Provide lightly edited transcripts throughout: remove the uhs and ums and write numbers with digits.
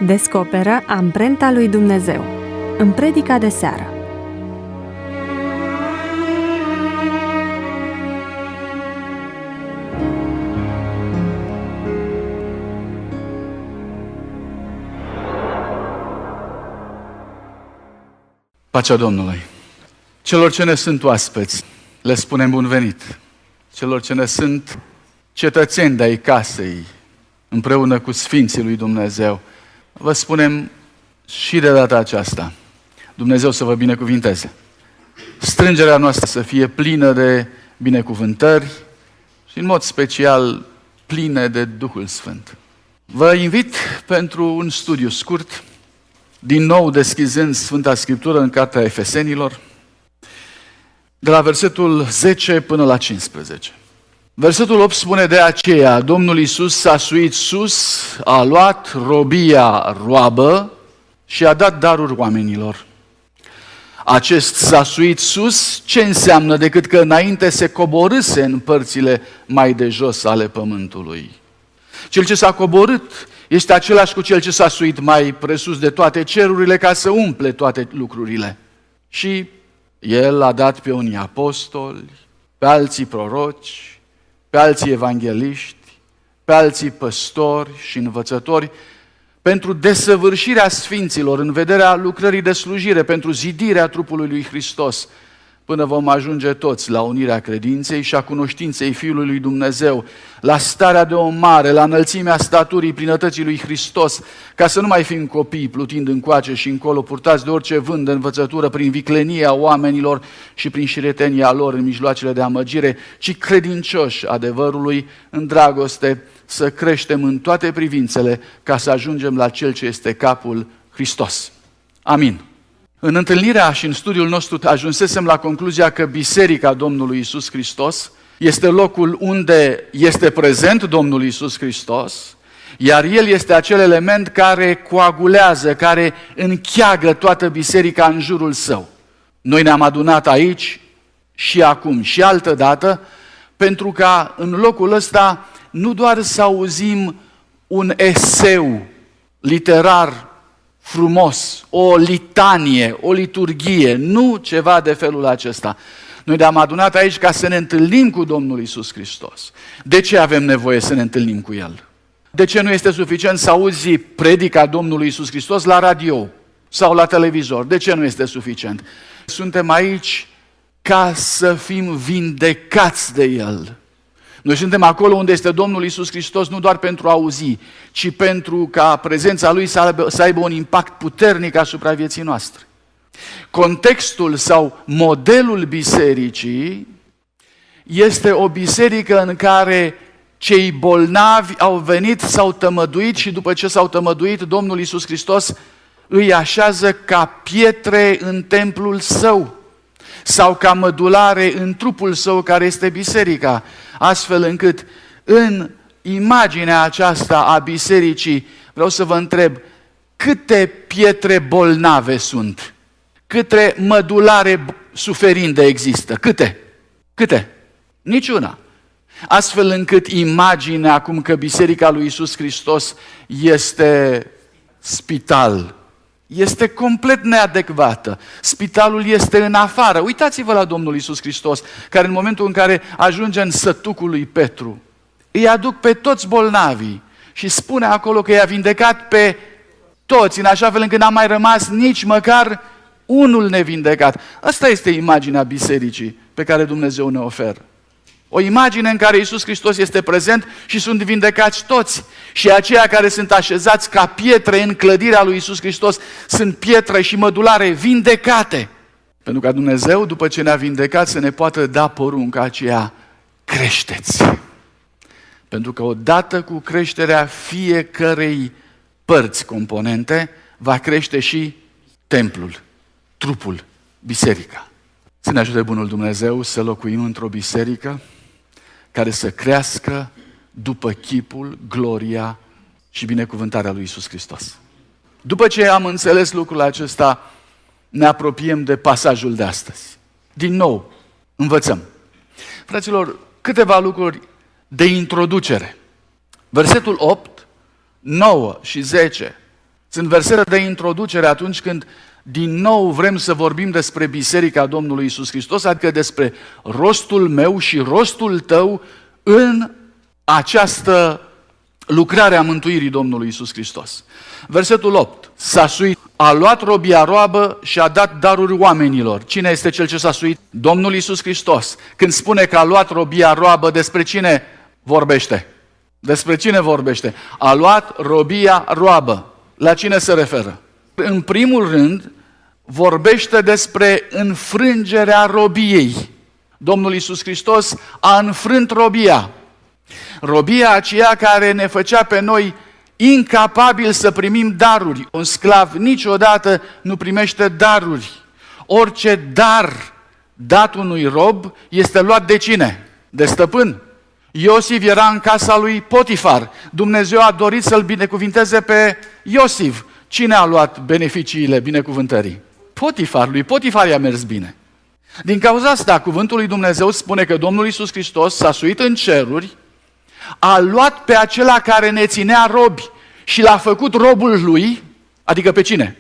Descoperă amprenta lui Dumnezeu în predica de seară. Pacea Domnului! Celor ce ne sunt oaspeți, le spunem bun venit. Celor ce ne sunt cetățeni de-ai casei, împreună cu Sfinții lui Dumnezeu, vă spunem și de data aceasta, Dumnezeu să vă binecuvinteze. Strângerea noastră să fie plină de binecuvântări și în mod special plină de Duhul Sfânt. Vă invit pentru un studiu scurt, din nou deschizând Sfânta Scriptură în Cartea Efesenilor, de la versetul 10 până la 15. Versetul 8 spune: de aceea Domnul Iisus s-a suit sus, a luat robia roabă și a dat daruri oamenilor. Acest s-a suit sus, ce înseamnă decât că înainte se coborâse în părțile mai de jos ale pământului. Cel ce s-a coborât este același cu cel ce s-a suit mai presus de toate cerurile ca să umple toate lucrurile. Și el a dat pe unii apostoli, pe alții proroci, pe alții evangeliști, pe alții păstori și învățători, pentru desăvârșirea sfinților, în vederea lucrării de slujire, pentru zidirea trupului lui Hristos, până vom ajunge toți la unirea credinței și a cunoștinței Fiului lui Dumnezeu, la starea de om mare, la înălțimea staturii plinătății lui Hristos, ca să nu mai fim copii plutind încoace și încolo, purtați de orice vânt de învățătură prin viclenia oamenilor și prin șiretenia lor în mijloacele de amăgire, ci credincioși adevărului, în dragoste, să creștem în toate privințele, ca să ajungem la Cel ce este capul, Hristos. Amin. În întâlnirea și în studiul nostru ajunsesem la concluzia că Biserica Domnului Iisus Hristos este locul unde este prezent Domnul Iisus Hristos, iar El este acel element care coagulează, care încheagă toată biserica în jurul Său. Noi ne-am adunat aici și acum și altădată pentru ca în locul ăsta nu doar să auzim un eseu literar frumos, o litanie, o liturghie, nu ceva de felul acesta. Noi ne-am adunat aici ca să ne întâlnim cu Domnul Iisus Hristos. De ce avem nevoie să ne întâlnim cu El? De ce nu este suficient să auzi predica Domnului Iisus Hristos la radio sau la televizor? De ce nu este suficient? Suntem aici ca să fim vindecați de El. Noi suntem acolo unde este Domnul Iisus Hristos nu doar pentru a auzi, ci pentru ca prezența Lui să aibă un impact puternic asupra vieții noastre. Contextul sau modelul bisericii este o biserică în care cei bolnavi au venit, s-au tămăduit și după ce s-au tămăduit, Domnul Iisus Hristos îi așează ca pietre în templul Său sau ca mădulare în trupul Său care este biserica, astfel încât în imaginea aceasta a bisericii vreau să vă întreb, câte pietre bolnave sunt? Câte mădulare suferinde există? Câte? Câte? Niciuna. Astfel încât imaginea acum că Biserica lui Iisus Hristos este spital este complet neadecvată. Spitalul este în afară. Uitați-vă la Domnul Iisus Hristos, care în momentul în care ajunge în sătucul lui Petru, îi aduc pe toți bolnavii și spune acolo că i-a vindecat pe toți, în așa fel încât n-a mai rămas nici măcar unul nevindecat. Asta este imaginea bisericii pe care Dumnezeu ne oferă. O imagine în care Iisus Hristos este prezent și sunt vindecați toți. Și aceia care sunt așezați ca pietre în clădirea lui Iisus Hristos sunt pietre și mădulare vindecate. Pentru ca Dumnezeu, după ce ne-a vindecat, să ne poată da porunca aceea: creșteți. Pentru că odată cu creșterea fiecărei părți componente, va crește și templul, trupul, biserica. Să ne ajute bunul Dumnezeu să locuim într-o biserică care să crească după chipul, gloria și binecuvântarea lui Iisus Hristos. După ce am înțeles lucrul acesta, ne apropiem de pasajul de astăzi. Din nou, învățăm. Fraților, câteva lucruri de introducere. Versetul 8, 9 și 10 Sunt versete de introducere atunci când din nou vrem să vorbim despre Biserica Domnului Iisus Hristos, adică despre rostul meu și rostul tău în această lucrare a mântuirii Domnului Iisus Hristos. Versetul 8. S-a suit, a luat robia roabă și a dat daruri oamenilor. Cine este cel ce s-a suit? Domnul Iisus Hristos. Când spune că a luat robia roabă, despre cine vorbește? Despre cine vorbește? A luat robia roabă. La cine se referă? În primul rând, vorbește despre înfrângerea robiei. Domnul Iisus Hristos a înfrânt robia. Robia aceea care ne făcea pe noi incapabili să primim daruri. Un sclav niciodată nu primește daruri. Orice dar dat unui rob este luat de cine? De stăpân. Iosif era în casa lui Potifar. Dumnezeu a dorit să-l binecuvinteze pe Iosif. Cine a luat beneficiile binecuvântării? Potifar. Lui Potifar i-a mers bine. Din cauza asta, cuvântul lui Dumnezeu spune că Domnul Iisus Hristos s-a suit în ceruri, a luat pe acela care ne ținea robi și l-a făcut robul lui, adică pe cine?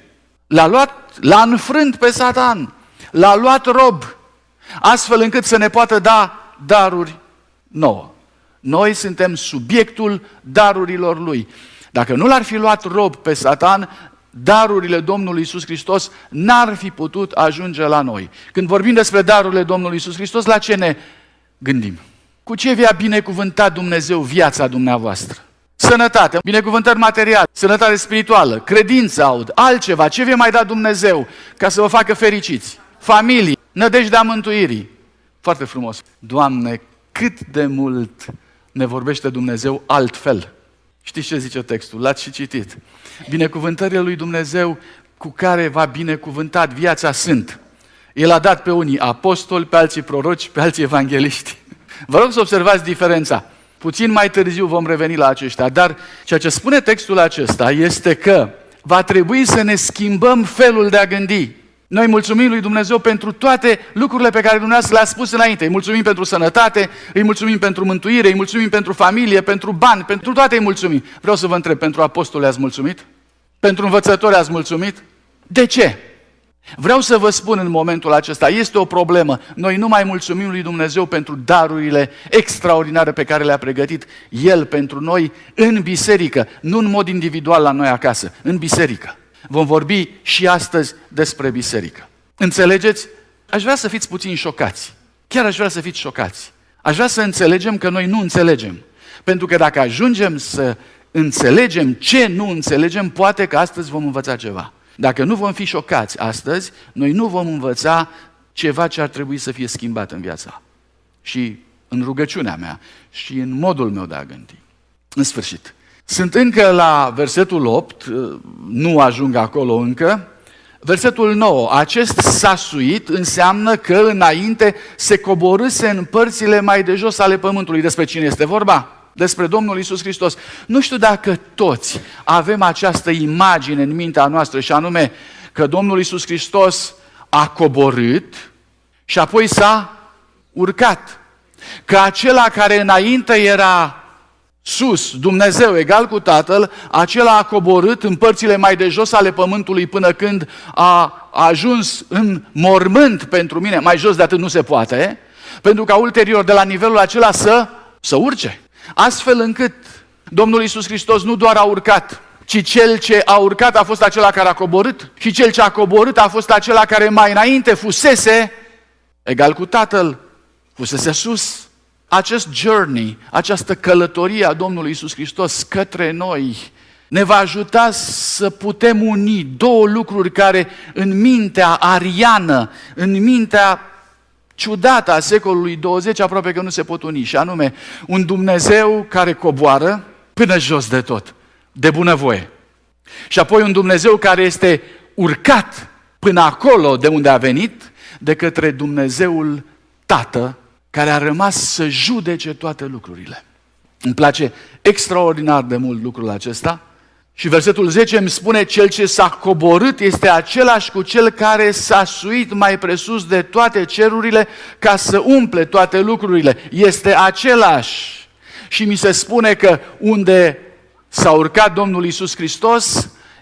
L-a înfrânt pe Satan, l-a luat rob, astfel încât să ne poată da daruri nouă. Noi suntem subiectul darurilor lui. Dacă nu l-ar fi luat rob pe Satan, darurile Domnului Iisus Hristos n-ar fi putut ajunge la noi. Când vorbim despre darurile Domnului Iisus Hristos, la ce ne gândim? Cu ce vi-a binecuvântat Dumnezeu viața dumneavoastră? Sănătate, binecuvântări materiale, sănătate spirituală, credință aud, altceva. Ce vi-a mai dat Dumnezeu ca să vă facă fericiți? Familie, nădejdea mântuirii. Foarte frumos. Doamne, cât de mult ne vorbește Dumnezeu altfel. Știți ce zice textul? L-ați și citit. Binecuvântările lui Dumnezeu cu care v-a binecuvântat viața sunt. El a dat pe unii apostoli, pe alții proroci, pe alții evangeliști. Vă rog să observați diferența. Puțin mai târziu vom reveni la aceștia, dar ceea ce spune textul acesta este că va trebui să ne schimbăm felul de a gândi. Noi mulțumim lui Dumnezeu pentru toate lucrurile pe care Dumnezeu le-a spus înainte. Îi mulțumim pentru sănătate, îi mulțumim pentru mântuire, îi mulțumim pentru familie, pentru bani, pentru toate îi mulțumim. Vreau să vă întreb, pentru apostoli ați mulțumit? Pentru învățători ați mulțumit? De ce? Vreau să vă spun în momentul acesta, este o problemă. Noi nu mai mulțumim lui Dumnezeu pentru darurile extraordinare pe care le-a pregătit El pentru noi în biserică, nu în mod individual la noi acasă, în biserică. Vom vorbi și astăzi despre biserică. Înțelegeți? Aș vrea să fiți puțin șocați. Chiar aș vrea să fiți șocați. Aș vrea să înțelegem că noi nu înțelegem. Pentru că dacă ajungem să înțelegem ce nu înțelegem, poate că astăzi vom învăța ceva. Dacă nu vom fi șocați astăzi, noi nu vom învăța ceva ce ar trebui să fie schimbat în viața. Și în rugăciunea mea și în modul meu de a gândi. În sfârșit. Sunt încă la versetul 8, nu ajung acolo încă. Versetul 9, acest s-a suit înseamnă că înainte se coborâse în părțile mai de jos ale pământului. Despre cine este vorba? Despre Domnul Iisus Hristos. Nu știu dacă toți avem această imagine în mintea noastră și anume că Domnul Iisus Hristos a coborât și apoi s-a urcat. Că acela care înainte era sus, Dumnezeu egal cu Tatăl, acela a coborât în părțile mai de jos ale pământului până când a ajuns în mormânt pentru mine. Mai jos de atât nu se poate, pentru ca ulterior de la nivelul acela să urce. Astfel încât Domnul Iisus Hristos nu doar a urcat, ci cel ce a urcat a fost acela care a coborât și cel ce a coborât a fost acela care mai înainte fusese egal cu Tatăl, fusese sus. Acest journey, această călătorie a Domnului Iisus Hristos către noi ne va ajuta să putem uni două lucruri care în mintea ariană, în mintea ciudată a secolului 20 aproape că nu se pot uni, și anume un Dumnezeu care coboară până jos de tot, de bunăvoie. Și apoi un Dumnezeu care este urcat până acolo de unde a venit de către Dumnezeul Tată, care a rămas să judece toate lucrurile. Îmi place extraordinar de mult lucrul acesta. Și versetul 10 îmi spune, cel ce s-a coborât este același cu cel care s-a suit mai presus de toate cerurile ca să umple toate lucrurile. Este același. Și mi se spune că unde s-a urcat Domnul Iisus Hristos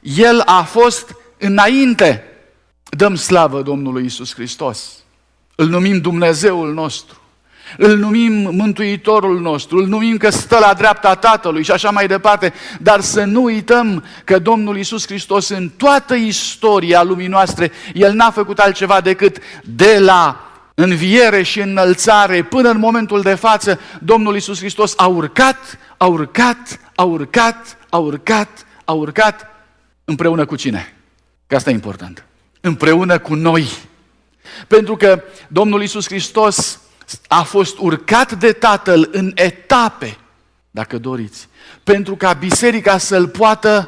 El a fost înainte. Dăm slavă Domnului Iisus Hristos. Îl numim Dumnezeul nostru. Îl numim Mântuitorul nostru, îl numim că stă la dreapta Tatălui și așa mai departe, dar să nu uităm că Domnul Iisus Hristos în toată istoria lumii noastre, El n-a făcut altceva decât de la înviere și înălțare până în momentul de față, Domnul Iisus Hristos a urcat, a urcat, a urcat, a urcat, a urcat, împreună cu cine? Că asta e important. Împreună cu noi. Pentru că Domnul Iisus Hristos a fost urcat de Tatăl în etape, dacă doriți, pentru ca biserica să-L poată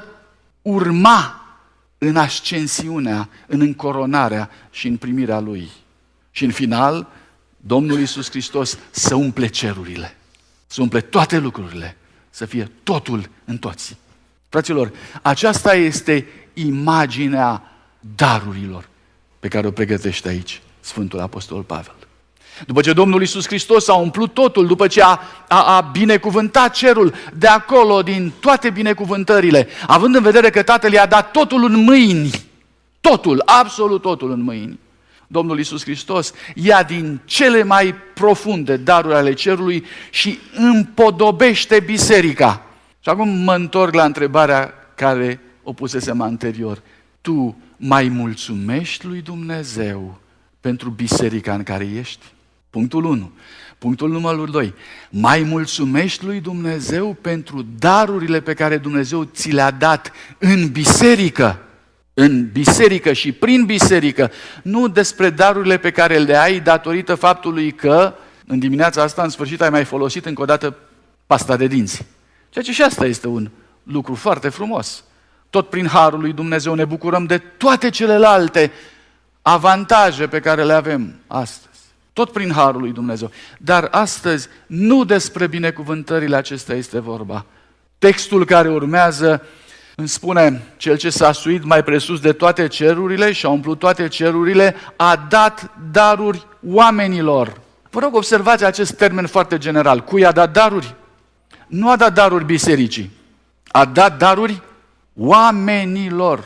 urma în ascensiunea, în încoronarea și în primirea Lui. Și în final, Domnul Iisus Hristos să umple cerurile, să umple toate lucrurile, să fie totul în toți. Fraților, aceasta este imaginea darurilor pe care o pregătește aici Sfântul Apostol Pavel. După ce Domnul Iisus Hristos a umplut totul, după ce a binecuvântat cerul de acolo, din toate binecuvântările, având în vedere că Tatăl i-a dat totul în mâini, totul, absolut totul în mâini, Domnul Iisus Hristos ia din cele mai profunde daruri ale cerului și împodobește biserica. Și acum mă întorc la întrebarea care o pusesem anterior. Tu mai mulțumești lui Dumnezeu pentru biserica în care ești? Punctul 1. Punctul numărul 2. Mai mulțumești lui Dumnezeu pentru darurile pe care Dumnezeu ți le-a dat în biserică? În biserică și prin biserică, nu despre darurile pe care le ai datorită faptului că în dimineața asta, în sfârșit, ai mai folosit încă o dată pasta de dinți. Ceea ce și asta este un lucru foarte frumos. Tot prin harul lui Dumnezeu ne bucurăm de toate celelalte avantaje pe care le avem astăzi. Tot prin harul lui Dumnezeu. Dar astăzi nu despre binecuvântările acestea este vorba. Textul care urmează îmi spune, cel ce s-a suit mai presus de toate cerurile și a umplut toate cerurile, a dat daruri oamenilor. Vă rog, observați acest termen foarte general. Cui a dat daruri? Nu a dat daruri bisericii. A dat daruri oamenilor.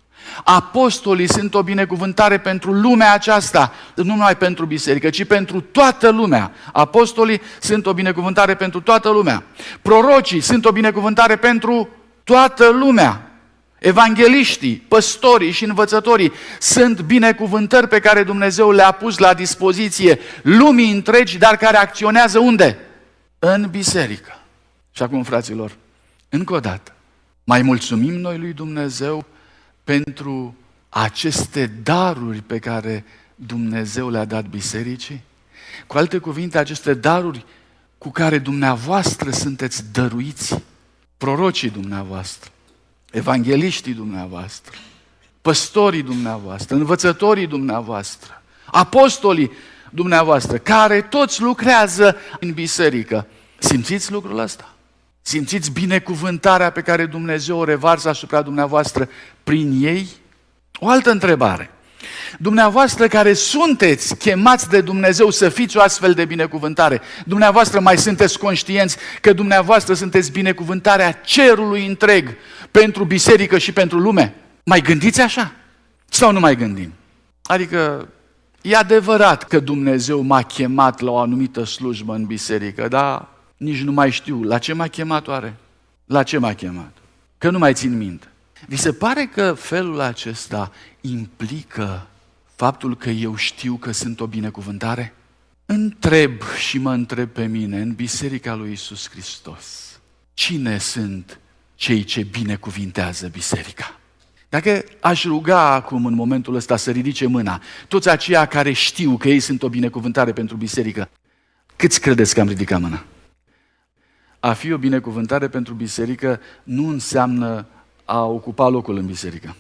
Apostolii sunt o binecuvântare pentru lumea aceasta, nu numai pentru biserică, ci pentru toată lumea. Apostolii sunt o binecuvântare pentru toată lumea. Prorocii sunt o binecuvântare pentru toată lumea. Evangheliștii, păstorii și învățătorii sunt binecuvântări pe care Dumnezeu le-a pus la dispoziție lumii întregi, dar care acționează unde? În biserică. Și acum, fraților, încă o dată, mai mulțumim noi lui Dumnezeu pentru aceste daruri pe care Dumnezeu le-a dat bisericii? Cu alte cuvinte, aceste daruri cu care dumneavoastră sunteți dăruiți, prorocii dumneavoastră, evangheliștii dumneavoastră, păstorii dumneavoastră, învățătorii dumneavoastră, apostolii dumneavoastră, care toți lucrează în biserică. Simțiți lucrul ăsta? Simțiți binecuvântarea pe care Dumnezeu o revarsă asupra dumneavoastră prin ei? O altă întrebare. Dumneavoastră care sunteți chemați de Dumnezeu să fiți o astfel de binecuvântare, dumneavoastră mai sunteți conștienți că dumneavoastră sunteți binecuvântarea cerului întreg pentru biserică și pentru lume? Mai gândiți așa? Sau nu mai gândim? Adică, e adevărat că Dumnezeu m-a chemat la o anumită slujbă în biserică, dar nici nu mai știu la ce m-a chemat oare? La ce m-a chemat? Că nu mai țin minte. Vi se pare că felul acesta implică faptul că eu știu că sunt o binecuvântare? Întreb și mă întreb pe mine, în Biserica lui Iisus Hristos, cine sunt cei ce binecuvintează biserica? Dacă aș ruga acum, în momentul ăsta, să ridice mâna, toți aceia care știu că ei sunt o binecuvântare pentru biserică, câți credeți că am ridicat mâna? A fi o binecuvântare pentru biserică nu înseamnă a ocupa locul în biserică.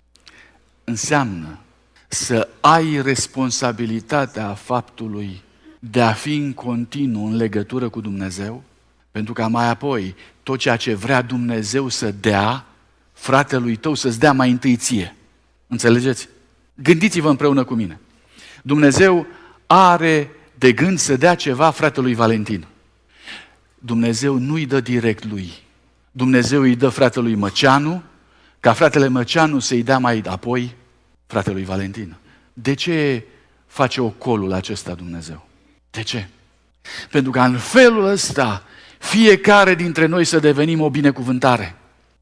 Înseamnă să ai responsabilitatea faptului de a fi în continuu în legătură cu Dumnezeu, pentru ca mai apoi tot ceea ce vrea Dumnezeu să dea fratelui tău, să-ți dea mai întâi ție. Înțelegeți? Gândiți-vă împreună cu mine. Dumnezeu are de gând să dea ceva fratelui Valentin. Dumnezeu nu îi dă direct lui. Dumnezeu îi dă fratelui Măceanu, ca fratele Măceanu să-i dea mai apoi fratelui Valentin. De ce face ocolul acesta Dumnezeu? De ce? Pentru că în felul ăsta fiecare dintre noi să devenim o binecuvântare.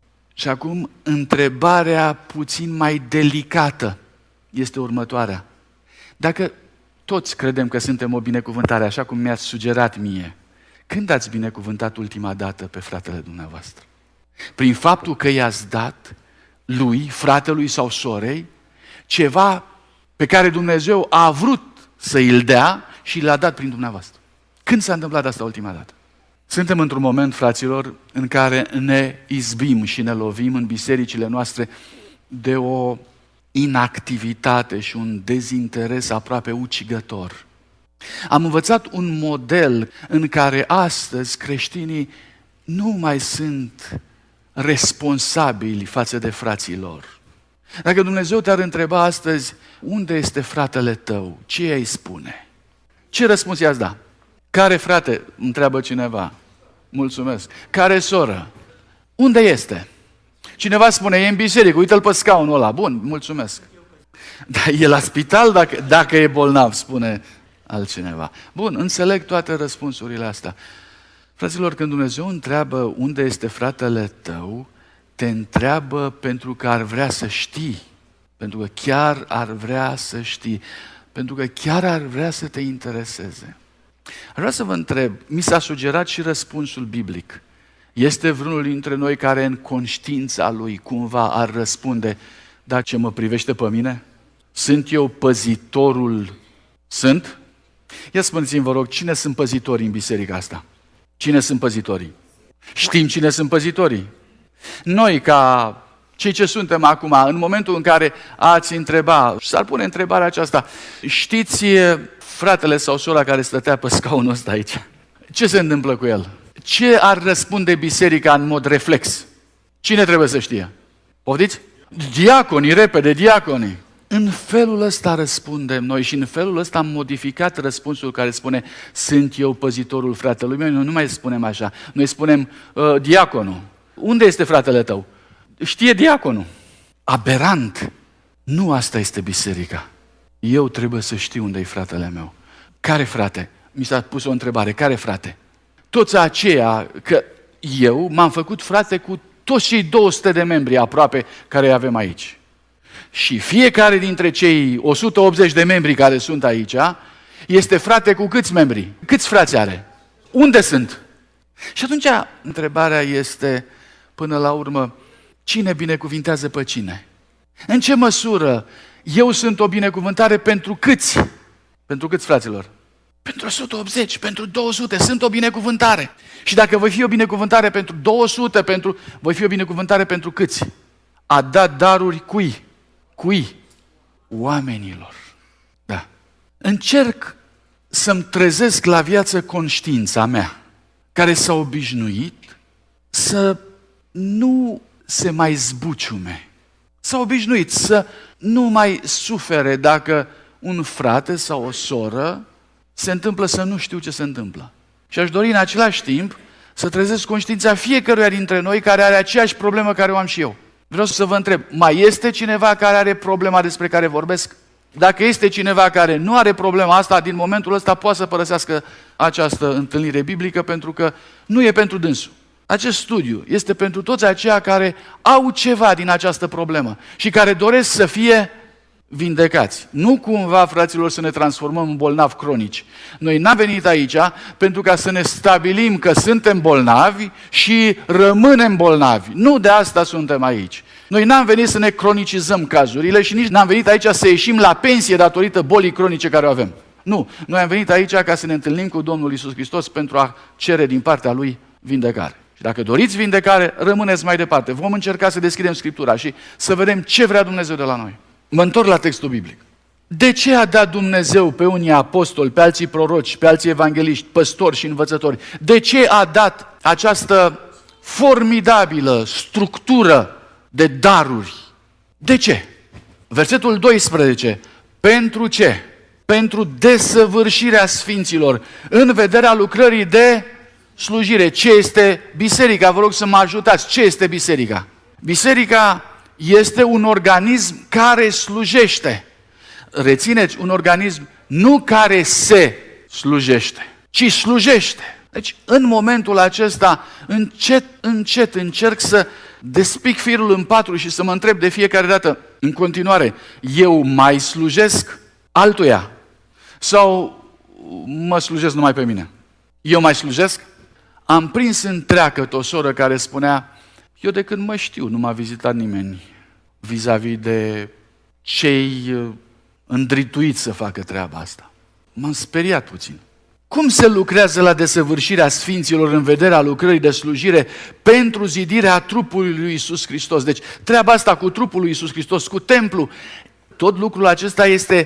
Și acum întrebarea puțin mai delicată este următoarea. Dacă toți credem că suntem o binecuvântare, așa cum mi-ați sugerat mie, când ați binecuvântat ultima dată pe fratele dumneavoastră? Prin faptul că i-ați dat lui, fratelui sau sorei, ceva pe care Dumnezeu a vrut să îl dea și l-a dat prin dumneavoastră. Când s-a întâmplat asta ultima dată? Suntem într-un moment, fraților, în care ne izbim și ne lovim în bisericile noastre de o inactivitate și un dezinteres aproape ucigător. Am învățat un model în care astăzi creștinii nu mai sunt responsabili față de frații lor. Dacă Dumnezeu te-ar întreba astăzi, unde este fratele tău? Ce îi spune? Ce răspuns i-ați da? Care frate? Întreabă cineva. Mulțumesc. Care soră? Unde este? Cineva spune, e în biserică, uite-l pe scaunul ăla. Bun, mulțumesc. Dar e la spital dacă e bolnav, spune altcineva. Bun, înțeleg toate răspunsurile astea. Fraților, când Dumnezeu întreabă unde este fratele tău, te întreabă pentru că ar vrea să știi. Pentru că chiar ar vrea să știi. Pentru că chiar ar vrea să te intereseze. Aș vrea să vă întreb, mi s-a sugerat și răspunsul biblic. Este vreunul dintre noi care în conștiința lui cumva ar răspunde, dar ce mă privește pe mine? Sunt eu păzitorul? Sunt? Ia spuneți-mi, vă rog, cine sunt păzitorii în biserica asta? Cine sunt păzitorii? Știm cine sunt păzitorii. Noi, ca cei ce suntem acum, în momentul în care ați întreba, s-ar pune întrebarea aceasta, știți fratele sau sora care stătea pe scaunul ăsta aici? Ce se întâmplă cu el? Ce ar răspunde biserica în mod reflex? Cine trebuie să știe? Poftiți? Diaconii, repede, diaconii. În felul ăsta răspundem noi și în felul ăsta am modificat răspunsul care spune sunt eu păzitorul fratelui meu. Noi nu mai spunem așa. Noi spunem diaconul. Unde este fratele tău? Știe diaconul. Aberant. Nu asta este biserica. Eu trebuie să știu unde e fratele meu. Care frate? Mi s-a pus o întrebare. Care frate? Toți aceia, că eu m-am făcut frate cu toți cei 200 de membri aproape care îi avem aici. Și fiecare dintre cei 180 de membri care sunt aici este frate cu câți membri? Câți frați are? Unde sunt? Și atunci întrebarea este, până la urmă, cine binecuvintează pe cine? În ce măsură eu sunt o binecuvântare pentru câți? Pentru câți, fraților? Pentru 180, pentru 200, sunt o binecuvântare. Și dacă voi fi o binecuvântare pentru 200, voi fi o binecuvântare pentru câți? A dat daruri cui? Cui? Oamenilor. Da. Încerc să-mi trezesc la viață conștiința mea, care s-a obișnuit să nu se mai zbuciume. S-a obișnuit să nu mai sufere dacă un frate sau o soră se întâmplă să nu știu ce se întâmplă. Și aș dori în același timp să trezesc conștiința fiecăruia dintre noi care are aceeași problemă care o am și eu. Vreau să vă întreb, mai este cineva care are problema despre care vorbesc? Dacă este cineva care nu are problema asta, din momentul ăsta poate să părăsească această întâlnire biblică pentru că nu e pentru dânsul. Acest studiu este pentru toți aceia care au ceva din această problemă și care doresc să fie vindecați. Nu cumva, fraților, să ne transformăm în bolnavi cronici. Noi n-am venit aici pentru ca să ne stabilim că suntem bolnavi și rămânem bolnavi. Nu de asta suntem aici. Noi n-am venit să ne cronicizăm cazurile și nici n-am venit aici să ieșim la pensie datorită bolii cronice care o avem. Nu. Noi am venit aici ca să ne întâlnim cu Domnul Iisus Hristos pentru a cere din partea Lui vindecare. Și dacă doriți vindecare, rămâneți mai departe. Vom încerca să deschidem Scriptura și să vedem ce vrea Dumnezeu de la noi. Mă întorc la textul biblic. De ce a dat Dumnezeu pe unii apostoli, pe alții proroci, pe alții evangeliști, păstori și învățători? De ce a dat această formidabilă structură de daruri? De ce? Versetul 12. Pentru ce? Pentru desăvârșirea sfinților, în vederea lucrării de slujire. Ce este biserica? Vă rog să mă ajutați. Ce este biserica? Biserica este un organism care slujește. Rețineți, un organism nu care se slujește, ci slujește. Deci, în momentul acesta, încet încerc să despic firul în patru și să mă întreb de fiecare dată, în continuare, eu mai slujesc altuia? Sau mă slujesc numai pe mine? Eu mai slujesc? Am prins în treacăt o soră care spunea, eu de când mă știu, nu m-a vizitat nimeni vis-a-vis de cei îndrituiți să facă treaba asta. M-am speriat puțin. Cum se lucrează la desăvârșirea sfinților în vederea lucrării de slujire pentru zidirea trupului lui Iisus Hristos? Deci treaba asta cu trupul lui Iisus Hristos, cu templu, tot lucrul acesta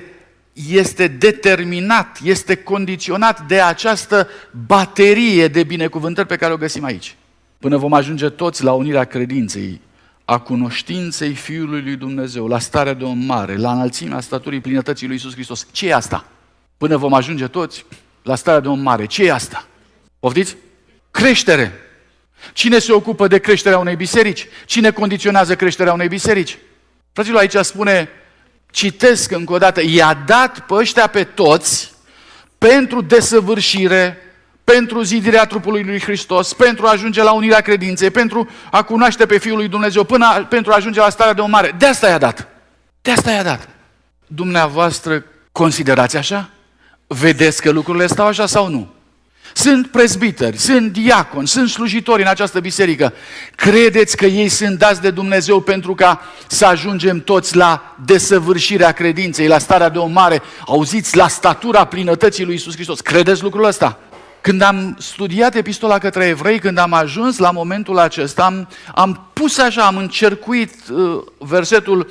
este determinat, este condiționat de această baterie de binecuvântări pe care o găsim aici. Până vom ajunge toți la unirea credinței, a cunoștinței Fiului lui Dumnezeu, la starea de om mare, la înălțimea staturii plinătății lui Iisus Hristos. Ce e asta? Până vom ajunge toți la starea de om mare. Ce e asta? Poftiți? Creștere. Cine se ocupă de creșterea unei biserici? Cine condiționează creșterea unei biserici? Fraților, aici spune, citesc încă o dată, i-a dat pe ăștia pe toți pentru desăvârșire, pentru zidirea trupului lui Hristos, pentru a ajunge la unirea credinței, pentru a cunoaște pe Fiul lui Dumnezeu, pentru a ajunge la starea de om mare. De asta i-a dat. De asta i-a dat. Dumneavoastră considerați așa? Vedeți că lucrurile stau așa sau nu? Sunt prezbiteri, sunt diaconi, sunt slujitori în această biserică. Credeți că ei sunt dați de Dumnezeu pentru ca să ajungem toți la desăvârșirea credinței, la starea de om mare, auziți, la statura plinătății lui Iisus Hristos? Credeți lucrul ăsta? Când am studiat epistola către evrei, când am ajuns la momentul acesta, am pus așa, am încercuit versetul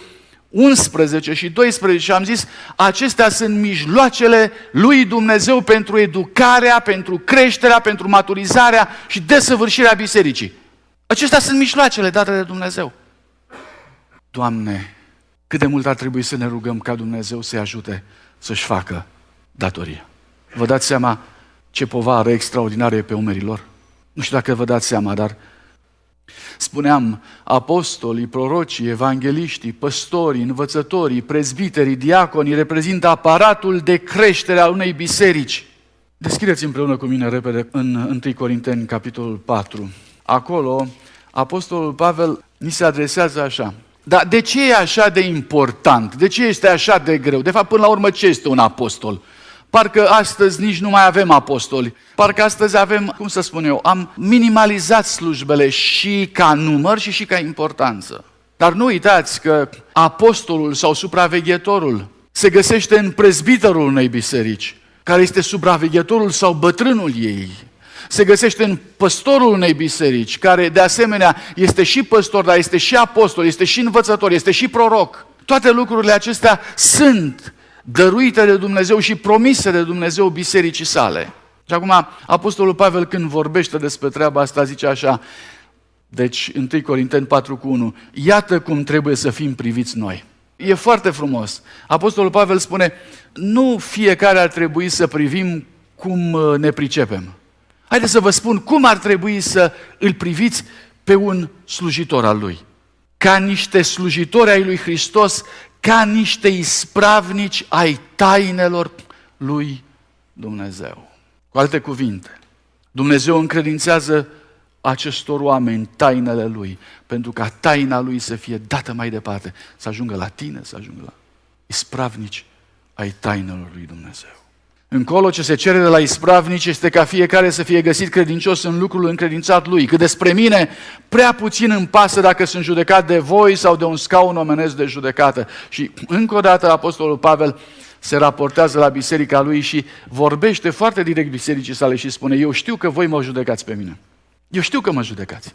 11 și 12 și am zis, acestea sunt mijloacele lui Dumnezeu pentru educarea, pentru creșterea, pentru maturizarea și desăvârșirea bisericii. Acestea sunt mijloacele date de Dumnezeu. Doamne, cât de mult ar trebui să ne rugăm ca Dumnezeu să-i ajute să-și facă datoria. Vă dați seama ce povară extraordinară e pe umerii lor? Nu știu dacă vă dați seama, dar spuneam, apostolii, prorocii, evangeliștii, păstorii, învățătorii, prezbiterii, diaconii reprezintă aparatul de creștere al unei biserici. Deschideți împreună cu mine repede în 1 Corinteni, capitolul 4. Acolo, apostolul Pavel ni se adresează așa. Dar de ce e așa de important? De ce este așa de greu? De fapt, până la urmă, ce este un apostol? Parcă astăzi nici nu mai avem apostoli. Parcă astăzi avem, cum să spun eu, am minimalizat slujbele și ca număr și ca importanță. Dar nu uitați că apostolul sau supraveghetorul se găsește în prezbiterul unei biserici, care este supraveghetorul sau bătrânul ei. Se găsește în păstorul unei biserici, care de asemenea este și păstor, dar este și apostol, este și învățător, este și proroc. Toate lucrurile acestea sunt dăruite de Dumnezeu și promise de Dumnezeu bisericii sale. Și acum, apostolul Pavel, când vorbește despre treaba asta, zice așa, deci 1 Corinteni 4:1, iată cum trebuie să fim priviți noi. E foarte frumos. Apostolul Pavel spune, nu fiecare ar trebui să privim cum ne pricepem. Haideți să vă spun cum ar trebui să îl priviți pe un slujitor al lui. Ca niște slujitori ai lui Hristos, ca niște ispravnici ai tainelor lui Dumnezeu. Cu alte cuvinte, Dumnezeu încredințează acestor oameni tainele lui, pentru ca taina lui să fie dată mai departe, să ajungă la tine, să ajungă la ispravnici ai tainelor lui Dumnezeu. Încolo ce se cere de la ispravnici este ca fiecare să fie găsit credincios în lucrul încredințat lui. Că despre mine, prea puțin îmi pasă dacă sunt judecat de voi sau de un scaun omenesc de judecată. Și încă o dată apostolul Pavel se raportează la biserica lui și vorbește foarte direct bisericii sale și spune, eu știu că voi mă judecați pe mine. Eu știu că mă judecați.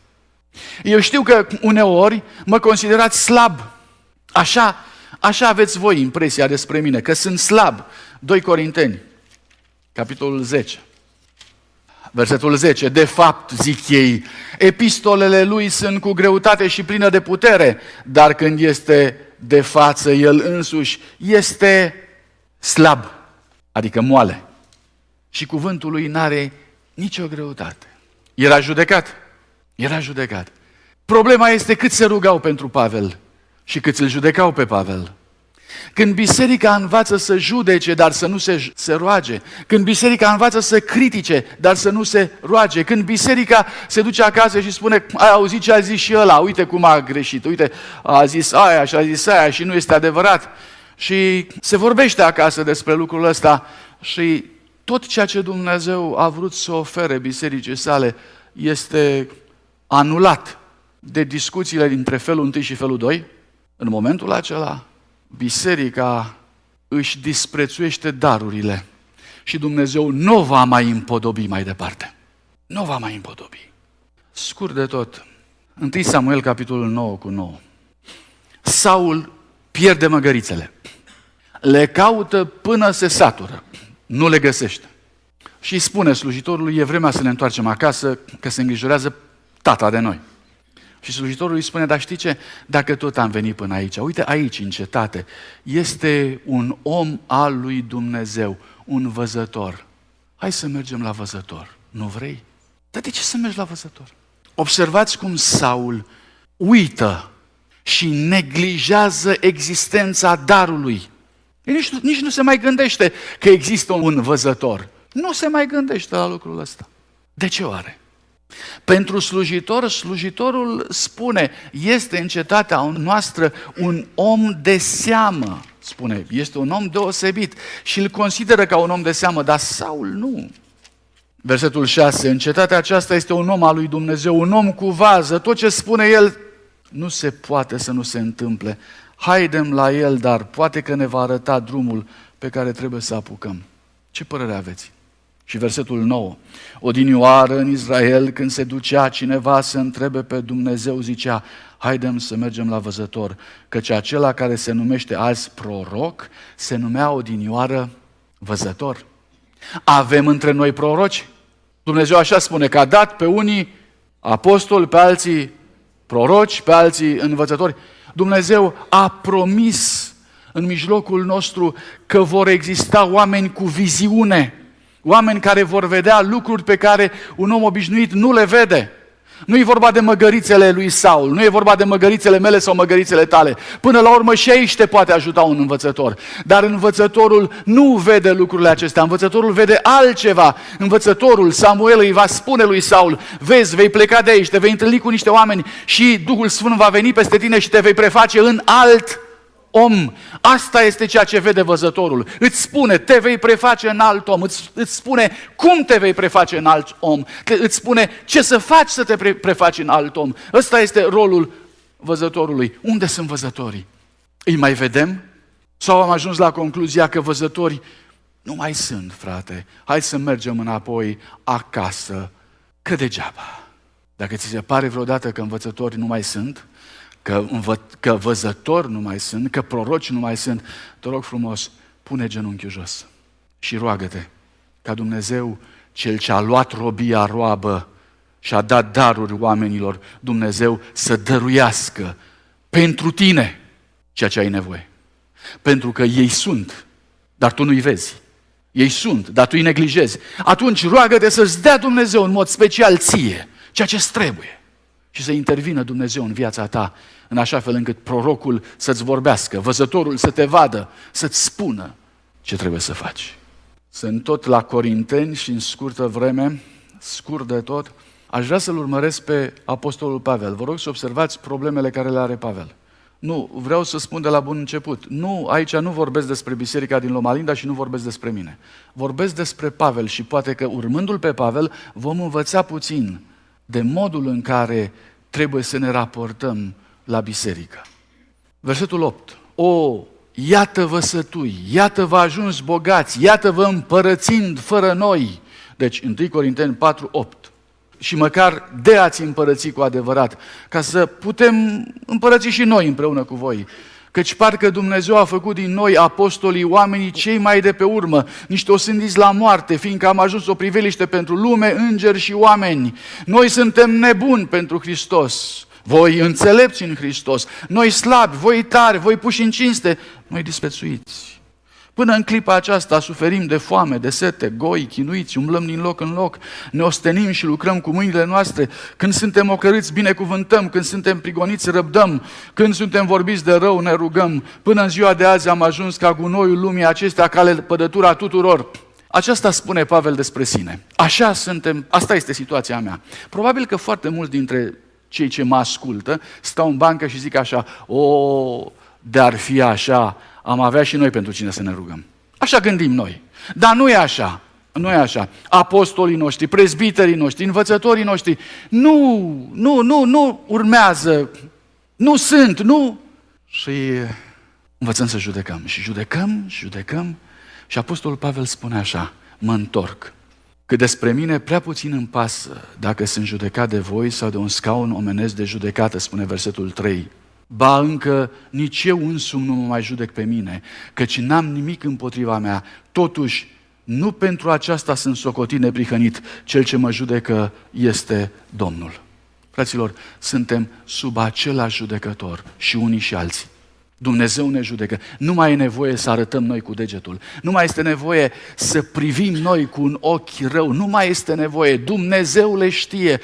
Eu știu că uneori mă considerați slab. Așa aveți voi impresia despre mine, că sunt slab. 2 Corinteni, capitolul 10, versetul 10. De fapt, zic ei, epistolele lui sunt cu greutate și plină de putere, dar când este de față el însuși, este slab, adică moale. Și cuvântul lui n-are nicio greutate. Era judecat. Problema este cât se rugau pentru Pavel. și câți îl judecau pe Pavel. Când biserica învață să judece, dar să nu se roage, când biserica învață să critique, dar să nu se roage, când biserica se duce acasă și spune, ai auzit ce a zis și ăla, uite cum a greșit, uite, a zis aia și a zis aia și nu este adevărat. Și se vorbește acasă despre lucrul ăsta și tot ceea ce Dumnezeu a vrut să ofere bisericii sale este anulat de discuțiile dintre felul 1 și felul 2. În momentul acela, biserica își disprețuiește darurile și Dumnezeu nu va mai împodobi mai departe. Nu va mai împodobi. Scurt de tot, 1 Samuel, capitolul 9:9. Saul pierde măgărițele. Le caută până se satură. Nu le găsește. Și îi spune slujitorului, e vremea să ne întoarcem acasă, că se îngrijorează tata de noi. Și slujitorul îi spune, dar știi ce? Dacă tot am venit până aici, uite aici în cetate, este un om al lui Dumnezeu, un văzător. Hai să mergem la văzător. Nu vrei? Dar de ce să mergi la văzător? Observați cum Saul uită și neglijează existența darului. Nici nu se mai gândește că există un văzător. Nu se mai gândește la lucrul ăsta. De ce oare? Pentru slujitor, slujitorul spune, este în cetatea noastră un om de seamă, spune, este un om deosebit și îl consideră ca un om de seamă, dar Saul nu. Versetul 6, în cetatea aceasta este un om al lui Dumnezeu, un om cu vază, tot ce spune el nu se poate să nu se întâmple. Haidem la el, dar poate că ne va arăta drumul pe care trebuie să apucăm. Ce părere aveți? Și versetul 9. Odinioară în Israel, când se ducea cineva să întrebe pe Dumnezeu, zicea, haidem să mergem la văzător, căci acela care se numește azi proroc, se numea odinioară văzător. Avem între noi proroci? Dumnezeu așa spune, că a dat pe unii apostoli, pe alții proroci, pe alții învățători. Dumnezeu a promis în mijlocul nostru că vor exista oameni cu viziune, oameni care vor vedea lucruri pe care un om obișnuit nu le vede. Nu e vorba de măgărițele lui Saul, nu e vorba de măgărițele mele sau măgărițele tale. Până la urmă și aici te poate ajuta un învățător. Dar învățătorul nu vede lucrurile acestea, învățătorul vede altceva. Învățătorul, Samuel, îi va spune lui Saul, vezi, vei pleca de aici, te vei întâlni cu niște oameni și Duhul Sfânt va veni peste tine și te vei preface în alt om. Asta este ceea ce vede văzătorul. Îți spune, te vei preface în alt om. Îți spune cum te vei preface în alt om. Îți spune ce să faci să te prefaci în alt om. Ăsta este rolul văzătorului. Unde sunt văzătorii? Îi mai vedem? Sau am ajuns la concluzia că văzători nu mai sunt, frate? Hai să mergem înapoi acasă, că degeaba. Dacă ți se pare vreodată că învățători nu mai sunt, că văzători nu mai sunt, că proroci nu mai sunt, te rog frumos, pune genunchiul jos și roagă-te ca Dumnezeu, Cel ce a luat robia roabă și a dat daruri oamenilor, Dumnezeu să dăruiască pentru tine ceea ce ai nevoie. Pentru că ei sunt, dar tu nu-i vezi. Ei sunt, dar tu îi neglijezi. Atunci roagă-te să-ți dea Dumnezeu în mod special ție ceea ce-ți trebuie. Și să intervină Dumnezeu în viața ta, în așa fel încât prorocul să-ți vorbească, văzătorul să te vadă, să-ți spună ce trebuie să faci. Sunt tot la Corinteni și în scurtă vreme, scurt de tot, aș vrea să-l urmăresc pe Apostolul Pavel. Vă rog să observați problemele care le are Pavel. Nu, vreau să spun de la bun început, nu, aici nu vorbesc despre biserica din Loma Linda și nu vorbesc despre mine. Vorbesc despre Pavel și poate că urmându-l pe Pavel vom învăța puțin de modul în care trebuie să ne raportăm la biserică. Versetul 8. O, iată-vă sătui, iată-vă ajuns bogați, iată-vă împărățind fără noi. Deci 1 Corinteni 4, 8. Și măcar de ați împărăți cu adevărat, ca să putem împărăți și noi împreună cu voi. Căci parcă Dumnezeu a făcut din noi apostolii, oamenii cei mai de pe urmă, niște osândiți la moarte, fiindcă am ajuns o priveliște pentru lume, îngeri și oameni. Noi suntem nebuni pentru Hristos, voi înțelepți în Hristos, noi slabi, voi tari, voi puși în cinste, noi disprețuiți. Până în clipa aceasta suferim de foame, de sete, goi, chinuiți, umblăm din loc în loc, ne ostenim și lucrăm cu mâinile noastre. Când suntem ocărâți, binecuvântăm, când suntem prigoniți, răbdăm, când suntem vorbiți de rău, ne rugăm. Până în ziua de azi am ajuns ca gunoiul lumii acestea, ca lepădătura tuturor. Aceasta spune Pavel despre sine. Așa suntem, asta este situația mea. Probabil că foarte mulți dintre cei ce mă ascultă stau în bancă și zic așa: de-ar fi așa, am avea și noi pentru cine să ne rugăm. Așa gândim noi. Dar nu e așa. Nu e așa. Apostolii noștri, prezbiterii noștri, învățătorii noștri nu urmează, nu sunt, nu. Și învățăm să judecăm. Și judecăm. Și Apostolul Pavel spune așa: mă întorc. Că despre mine prea puțin îmi pasă dacă sunt judecat de voi sau de un scaun omenesc de judecată, spune versetul 3. Ba încă nici eu însumi nu mă mai judec pe mine, căci n-am nimic împotriva mea. Totuși, nu pentru aceasta sunt socotit neprihănit, cel ce mă judecă este Domnul. Fraților, suntem sub același judecător și unii și alții. Dumnezeu ne judecă. Nu mai e nevoie să arătăm noi cu degetul. Nu mai este nevoie să privim noi cu un ochi rău. Nu mai este nevoie. Dumnezeu le știe.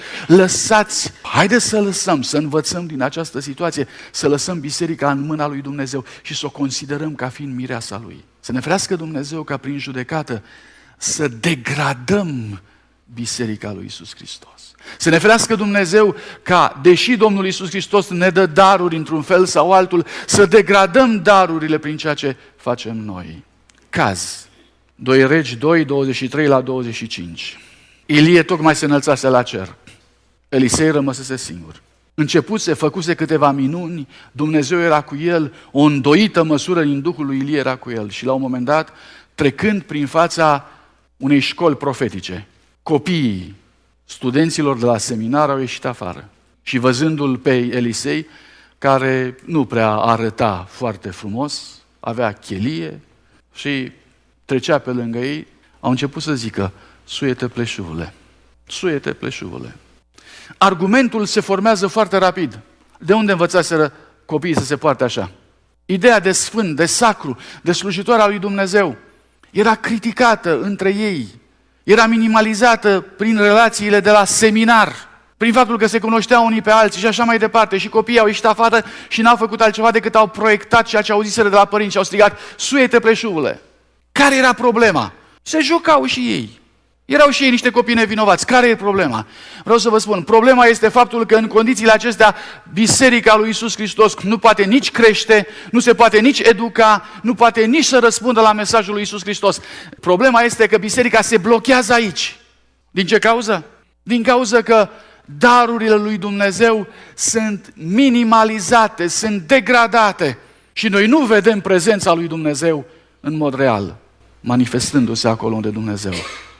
Haideți să lăsăm, să învățăm din această situație, să lăsăm biserica în mâna lui Dumnezeu și să o considerăm ca fiind mireasa lui. Să ne ferească Dumnezeu ca prin judecată să degradăm biserica lui Iisus Hristos. Să ne ferească Dumnezeu ca, deși Domnul Iisus Hristos ne dă daruri într-un fel sau altul, să degradăm darurile prin ceea ce facem noi. Caz. 2 Regi 2, 23 la 25. Ilie tocmai se înălțase la cer. Elisei rămăsese singur. Începuse, făcuse câteva minuni, Dumnezeu era cu el, o îndoită măsură din Duhul lui Ilie era cu el. Și la un moment dat, trecând prin fața unei școli profetice, copiii studenților de la seminar au ieșit afară și văzându-l pe Elisei, care nu prea arăta foarte frumos, avea chelie și trecea pe lângă ei, au început să zică: suie-te pleșuvule, suie-te pleșuvule. Argumentul se formează foarte rapid. De unde învățaseră copiii să se poarte așa? Ideea de sfânt, de sacru, de slujitor al lui Dumnezeu era criticată între ei. Era minimalizată prin relațiile de la seminar, prin faptul că se cunoșteau unii pe alții și așa mai departe. Și copiii au ieșit afară și n-au făcut altceva decât au proiectat ceea ce auziseră de la părinți și au strigat: suie-te pleșuvule. Care era problema? Se jucau și ei. Erau și ei niște copii nevinovați. Care e problema? Vreau să vă spun, problema este faptul că în condițiile acestea Biserica lui Iisus Hristos nu poate nici crește, nu se poate nici educa, nu poate nici să răspundă la mesajul lui Iisus Hristos. Problema este că biserica se blochează aici. Din ce cauză? Din cauza că darurile lui Dumnezeu sunt minimalizate, sunt degradate și noi nu vedem prezența lui Dumnezeu în mod real, manifestându-se acolo unde Dumnezeu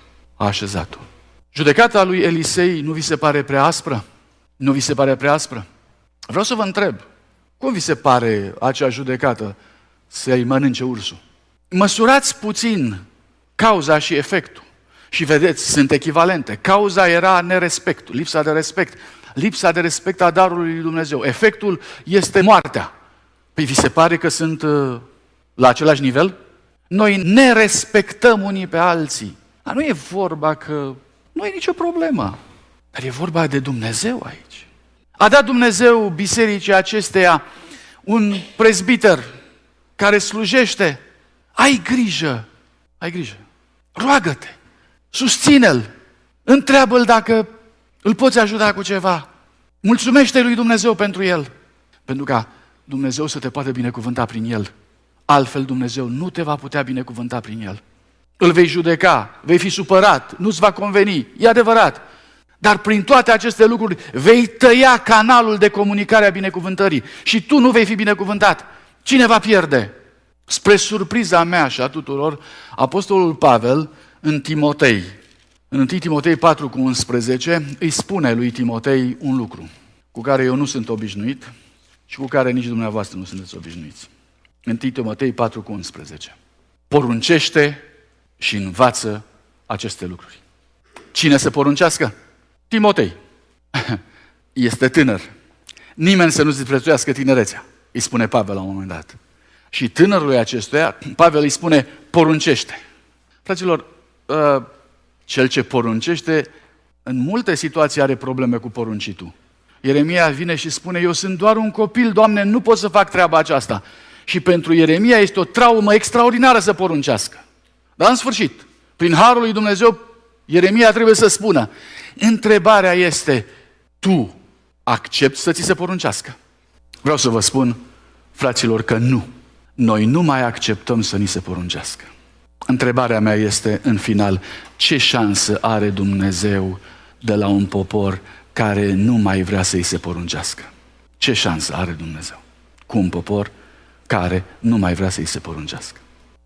a așezat-o. Judecata lui Elisei nu vi se pare prea aspră? Nu vi se pare prea aspră? Vreau să vă întreb, cum vi se pare acea judecată să-i mănânce ursul? Măsurați puțin cauza și efectul și vedeți, sunt echivalente. Cauza era nerespectul, lipsa de respect a darului lui Dumnezeu. Efectul este moartea. Păi vi se pare că sunt la același nivel? Noi ne respectăm unii pe alții. Dar nu e vorba că nu e nicio problemă, dar e vorba de Dumnezeu aici. A dat Dumnezeu bisericii acesteia un prezbiter care slujește. Ai grijă, roagă-te, susține-l, întreabă-l dacă îl poți ajuta cu ceva. Mulțumește lui Dumnezeu pentru el, pentru ca Dumnezeu să te poată binecuvânta prin el. Altfel Dumnezeu nu te va putea binecuvânta prin el. Îl vei judeca, vei fi supărat, nu-ți va conveni, e adevărat. Dar prin toate aceste lucruri vei tăia canalul de comunicare a binecuvântării și tu nu vei fi binecuvântat. Cine va pierde? Spre surpriza mea și a tuturor, Apostolul Pavel în Timotei, în 1 Timotei 4:11, îi spune lui Timotei un lucru cu care eu nu sunt obișnuit și cu care nici dumneavoastră nu sunteți obișnuiți. 1 Timotei 4:11. Poruncește și învață aceste lucruri. Cine să poruncească? Timotei. Este tânăr. Nimeni să nu-ți prețuiască tinerețea, îi spune Pavel la un moment dat. Și tânărului acestuia, Pavel îi spune, poruncește. Fraților, cel ce poruncește, în multe situații are probleme cu poruncitul. Ieremia vine și spune, eu sunt doar un copil, Doamne, nu pot să fac treaba aceasta. Și pentru Ieremia este o traumă extraordinară să poruncească. Dar în sfârșit, prin harul lui Dumnezeu, Ieremia trebuie să spună, întrebarea este, tu accepti să ți se poruncească? Vreau să vă spun, fraților, că nu. Noi nu mai acceptăm să ni se poruncească. Întrebarea mea este, în final, ce șansă are Dumnezeu de la un popor care nu mai vrea să-i se poruncească? Ce șansă are Dumnezeu cu un popor care nu mai vrea să-i se poruncească?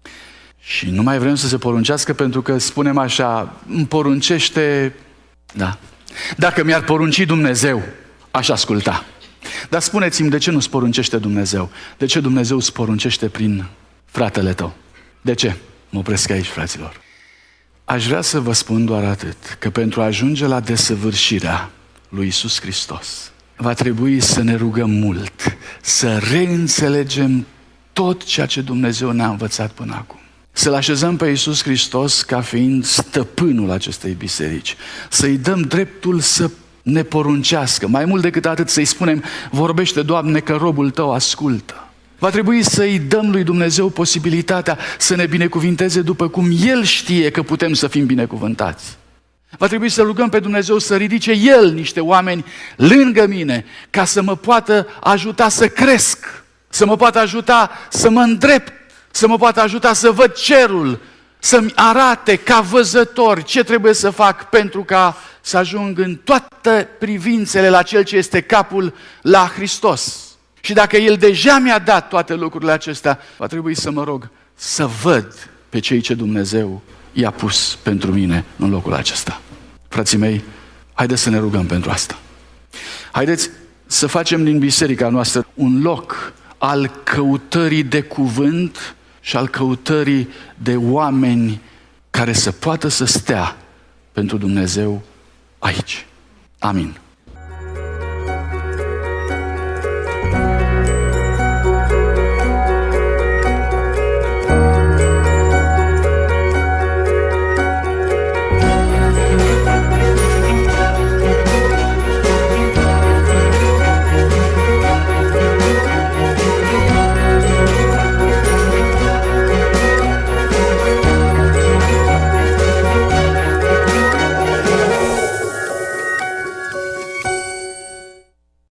Și nu mai vrem să se poruncească pentru că spunem așa, îmi poruncește, da. Dacă mi-ar porunci Dumnezeu, aș asculta. Dar spuneți-mi, de ce nu-ți poruncește Dumnezeu? De ce Dumnezeu îți poruncește prin fratele tău? De ce? Mă opresc aici, fraților. Aș vrea să vă spun doar atât, că pentru a ajunge la desăvârșirea lui Iisus Hristos, va trebui să ne rugăm mult, să reînțelegem tot ceea ce Dumnezeu ne-a învățat până acum. Să-L așezăm pe Iisus Hristos ca fiind stăpânul acestei biserici, să-i dăm dreptul să ne poruncească, mai mult decât atât să-i spunem, vorbește, Doamne, că robul tău ascultă. Va trebui să-i dăm lui Dumnezeu posibilitatea să ne binecuvinteze după cum El știe că putem să fim binecuvântați. Va trebui să rugăm pe Dumnezeu să ridice El niște oameni lângă mine ca să mă poată ajuta să cresc, să mă poată ajuta să mă îndrept, să mă poată ajuta să văd cerul, să-mi arate ca văzător ce trebuie să fac pentru ca să ajung în toate privințele la Cel ce este capul, la Hristos. Și dacă El deja mi-a dat toate lucrurile acestea, va trebui să mă rog să văd pe cei ce Dumnezeu i-a pus pentru mine în locul acesta. Frații mei, haideți să ne rugăm pentru asta. Haideți să facem din biserica noastră un loc al căutării de cuvânt și al căutării de oameni care să poată să stea pentru Dumnezeu aici. Amin.